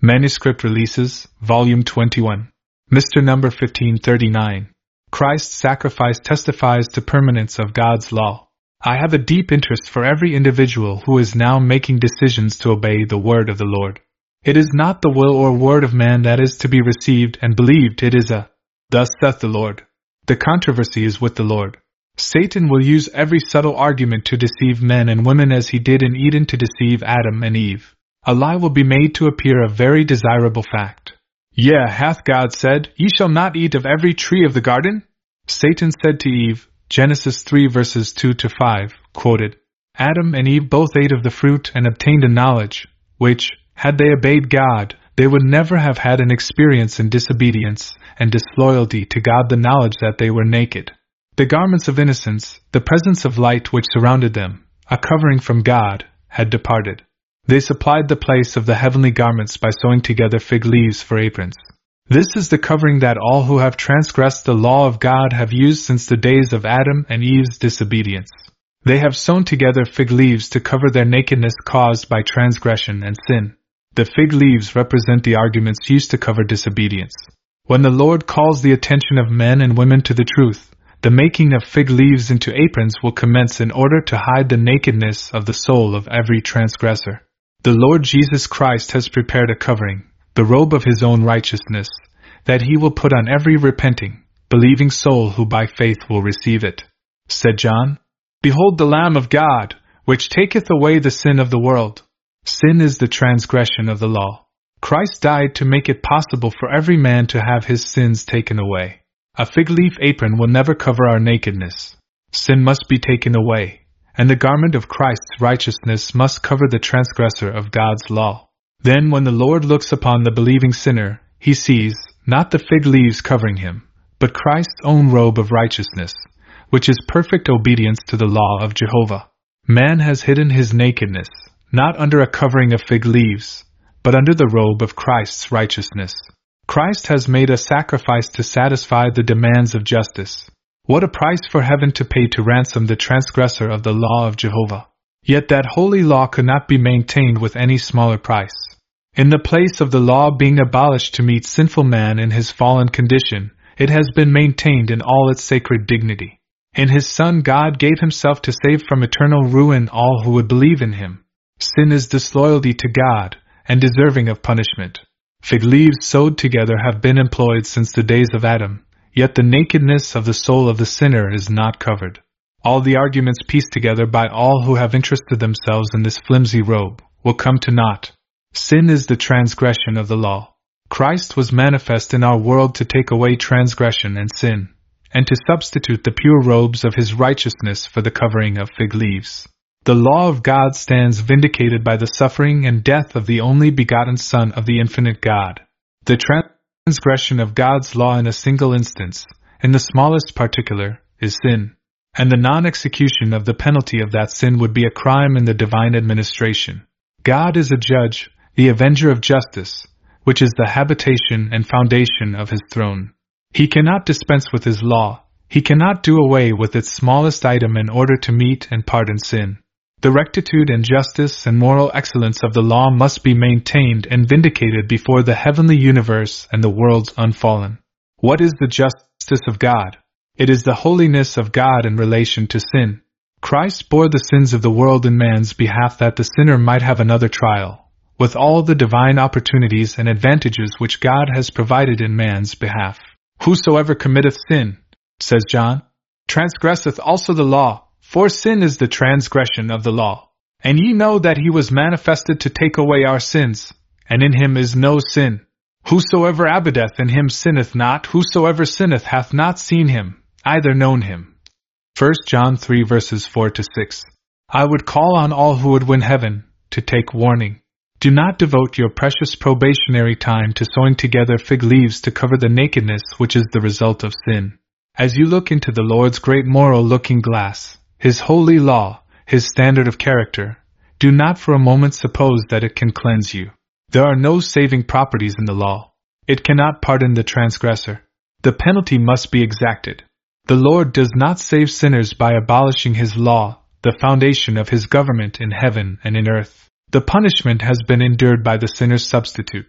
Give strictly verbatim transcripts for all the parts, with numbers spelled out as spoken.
Manuscript Releases, Volume twenty-one. Mister Number fifteen thirty-nine. Christ's sacrifice testifies to permanence of God's law. I have a deep interest for every individual who is now making decisions to obey the word of the Lord. It is not the will or word of man that is to be received and believed, it is a, "Thus saith the Lord." The controversy is with the Lord. Satan will use every subtle argument to deceive men and women as he did in Eden to deceive Adam and Eve. A lie will be made to appear a very desirable fact. Yea, hath God said, "Ye shall not eat of every tree of the garden"? Satan said to Eve, Genesis three verses two to five, quoted, Adam and Eve both ate of the fruit and obtained a knowledge, which, had they obeyed God, they would never have had an experience in disobedience and disloyalty to God, the knowledge that they were naked. The garments of innocence, the presence of light which surrounded them, a covering from God, had departed. They supplied the place of the heavenly garments by sewing together fig leaves for aprons. This is the covering that all who have transgressed the law of God have used since the days of Adam and Eve's disobedience. They have sewn together fig leaves to cover their nakedness caused by transgression and sin. The fig leaves represent the arguments used to cover disobedience. When the Lord calls the attention of men and women to the truth, the making of fig leaves into aprons will commence in order to hide the nakedness of the soul of every transgressor. The Lord Jesus Christ has prepared a covering, the robe of his own righteousness, that he will put on every repenting, believing soul who by faith will receive it. Said John, "Behold the Lamb of God, which taketh away the sin of the world." Sin is the transgression of the law. Christ died to make it possible for every man to have his sins taken away. A fig leaf apron will never cover our nakedness. Sin must be taken away, and the garment of Christ's righteousness must cover the transgressor of God's law. Then when the Lord looks upon the believing sinner, he sees, not the fig leaves covering him, but Christ's own robe of righteousness, which is perfect obedience to the law of Jehovah. Man has hidden his nakedness, not under a covering of fig leaves, but under the robe of Christ's righteousness. Christ has made a sacrifice to satisfy the demands of justice. What a price for heaven to pay to ransom the transgressor of the law of Jehovah! Yet that holy law could not be maintained with any smaller price. In the place of the law being abolished to meet sinful man in his fallen condition, it has been maintained in all its sacred dignity. In his Son God gave himself to save from eternal ruin all who would believe in him. Sin is disloyalty to God, and deserving of punishment. Fig leaves sewed together have been employed since the days of Adam, yet the nakedness of the soul of the sinner is not covered. All the arguments pieced together by all who have interested themselves in this flimsy robe will come to naught. Sin is the transgression of the law. Christ was manifest in our world to take away transgression and sin, and to substitute the pure robes of his righteousness for the covering of fig leaves. The law of God stands vindicated by the suffering and death of the only begotten Son of the infinite God. The transgression of God's law in a single instance, in the smallest particular, is sin, and the non-execution of the penalty of that sin would be a crime in the divine administration. God is a judge, the avenger of justice, which is the habitation and foundation of his throne. He cannot dispense with his law, he cannot do away with its smallest item in order to meet and pardon sin. The rectitude and justice and moral excellence of the law must be maintained and vindicated before the heavenly universe and the worlds unfallen. What is the justice of God? It is the holiness of God in relation to sin. Christ bore the sins of the world in man's behalf that the sinner might have another trial, with all the divine opportunities and advantages which God has provided in man's behalf. Whosoever committeth sin, says John, transgresseth also the law. For sin is the transgression of the law. And ye know that he was manifested to take away our sins, and in him is no sin. Whosoever abideth in him sinneth not, whosoever sinneth hath not seen him, either known him. First John three verses four to six. I would call on all who would win heaven to take warning. Do not devote your precious probationary time to sewing together fig leaves to cover the nakedness which is the result of sin. As you look into the Lord's great moral looking glass, his holy law, his standard of character, do not for a moment suppose that it can cleanse you. There are no saving properties in the law. It cannot pardon the transgressor. The penalty must be exacted. The Lord does not save sinners by abolishing his law, the foundation of his government in heaven and in earth. The punishment has been endured by the sinner's substitute.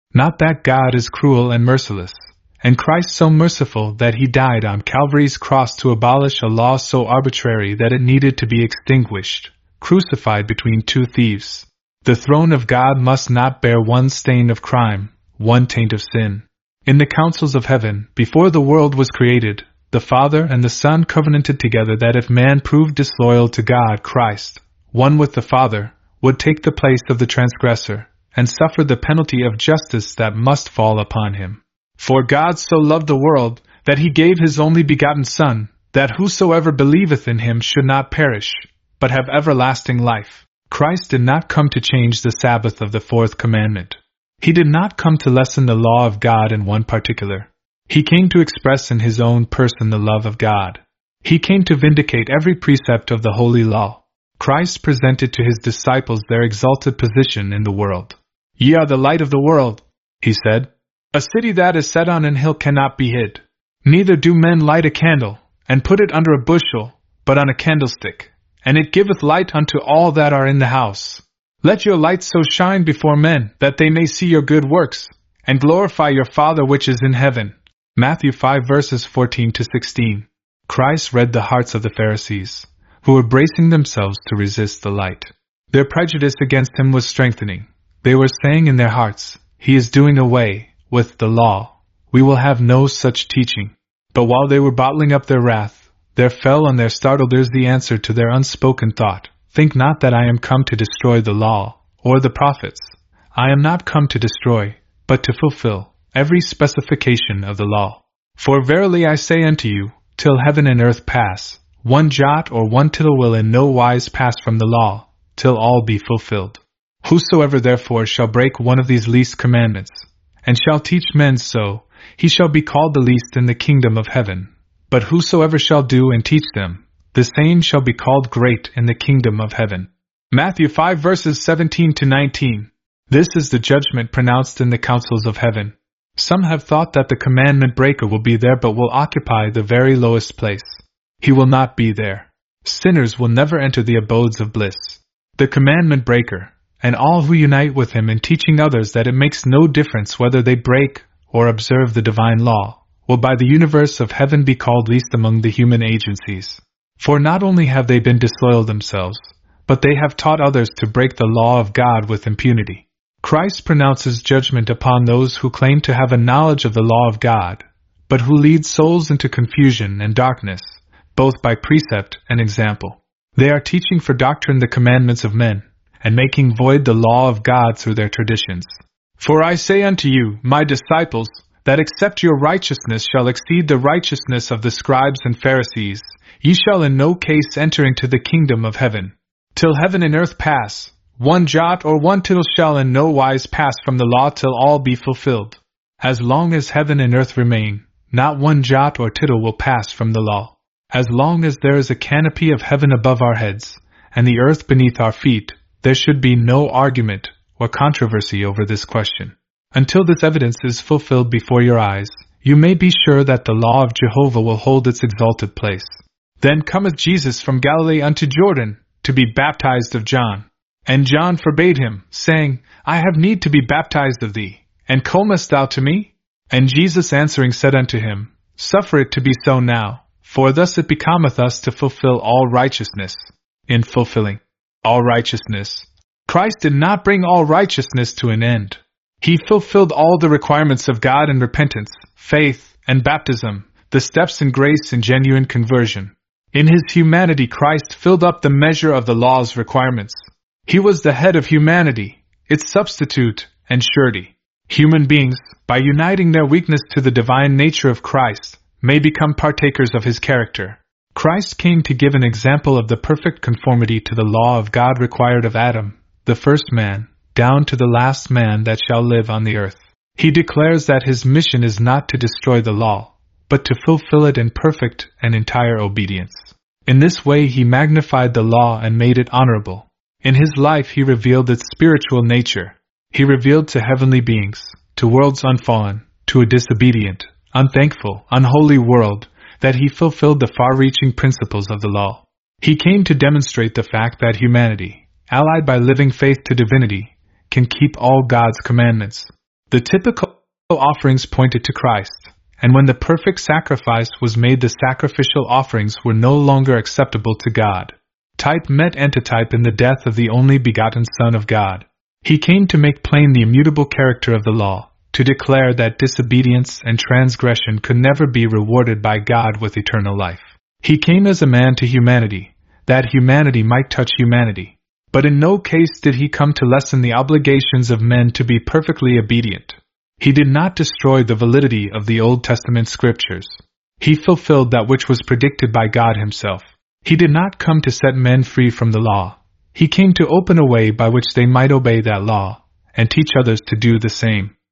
Not that God is cruel and merciless, and Christ so merciful that he died on Calvary's cross to abolish a law so arbitrary that it needed to be extinguished, crucified between two thieves. The throne of God must not bear one stain of crime, one taint of sin. In the councils of heaven, before the world was created, the Father and the Son covenanted together that if man proved disloyal to God, Christ, one with the Father, would take the place of the transgressor, and suffer the penalty of justice that must fall upon him. For God so loved the world, that he gave his only begotten Son, that whosoever believeth in him should not perish, but have everlasting life. Christ did not come to change the Sabbath of the fourth commandment. He did not come to lessen the law of God in one particular. He came to express in his own person the love of God. He came to vindicate every precept of the holy law. Christ presented to his disciples their exalted position in the world. Ye are the light of the world, he said. A city that is set on an hill cannot be hid. Neither do men light a candle, and put it under a bushel, but on a candlestick, and it giveth light unto all that are in the house. Let your light so shine before men, that they may see your good works, and glorify your Father which is in heaven. Matthew five verses fourteen to sixteen. Christ read the hearts of the Pharisees, who were bracing themselves to resist the light. Their prejudice against him was strengthening. They were saying in their hearts, He is doing away with the law. We will have no such teaching. But while they were bottling up their wrath, there fell on their startled ears the answer to their unspoken thought. Think not that I am come to destroy the law, or the prophets. I am not come to destroy, but to fulfill every specification of the law. For verily I say unto you, till heaven and earth pass, one jot or one tittle will in no wise pass from the law, till all be fulfilled. Whosoever therefore shall break one of these least commandments, and shall teach men so, he shall be called the least in the kingdom of heaven. But whosoever shall do and teach them, the same shall be called great in the kingdom of heaven. Matthew five verses seventeen to nineteen. This is the judgment pronounced in the councils of heaven. Some have thought that the commandment breaker will be there but will occupy the very lowest place. He will not be there. Sinners will never enter the abodes of bliss. The commandment breaker, and all who unite with him in teaching others that it makes no difference whether they break or observe the divine law, will by the universe of heaven be called least among the human agencies. For not only have they been disloyal themselves, but they have taught others to break the law of God with impunity. Christ pronounces judgment upon those who claim to have a knowledge of the law of God, but who lead souls into confusion and darkness, both by precept and example. They are teaching for doctrine the commandments of men, and making void the law of God through their traditions. For I say unto you, my disciples, that except your righteousness shall exceed the righteousness of the scribes and Pharisees, ye shall in no case enter into the kingdom of heaven. Till heaven and earth pass, one jot or one tittle shall in no wise pass from the law till all be fulfilled. As long as heaven and earth remain, not one jot or tittle will pass from the law. As long as there is a canopy of heaven above our heads, and the earth beneath our feet, there should be no argument or controversy over this question. Until this evidence is fulfilled before your eyes, you may be sure that the law of Jehovah will hold its exalted place. Then cometh Jesus from Galilee unto Jordan, to be baptized of John. And John forbade him, saying, I have need to be baptized of thee, and comest thou to me? And Jesus answering said unto him, Suffer it to be so now, for thus it becometh us to fulfill all righteousness. In fulfilling all righteousness, Christ did not bring all righteousness to an end. He fulfilled all the requirements of God in repentance, faith, and baptism, the steps in grace and genuine conversion. In his humanity Christ filled up the measure of the law's requirements. He was the head of humanity, its substitute and surety. Human beings, by uniting their weakness to the divine nature of Christ, may become partakers of his character. Christ came to give an example of the perfect conformity to the law of God required of Adam, the first man, down to the last man that shall live on the earth. He declares that his mission is not to destroy the law, but to fulfill it in perfect and entire obedience. In this way he magnified the law and made it honorable. In his life he revealed its spiritual nature. He revealed to heavenly beings, to worlds unfallen, to a disobedient, unthankful, unholy world, that he fulfilled the far-reaching principles of the law. He came to demonstrate the fact that humanity, allied by living faith to divinity, can keep all God's commandments. The typical offerings pointed to Christ, and when the perfect sacrifice was made, the sacrificial offerings were no longer acceptable to God. Type met antitype in the death of the only begotten Son of God. He came to make plain the immutable character of the law, to declare that disobedience and transgression could never be rewarded by God with eternal life. He came as a man to humanity, that humanity might touch humanity. But in no case did he come to lessen the obligations of men to be perfectly obedient. He did not destroy the validity of the Old Testament scriptures. He fulfilled that which was predicted by God himself. He did not come to set men free from the law. He came to open a way by which they might obey that law, and teach others to do the same.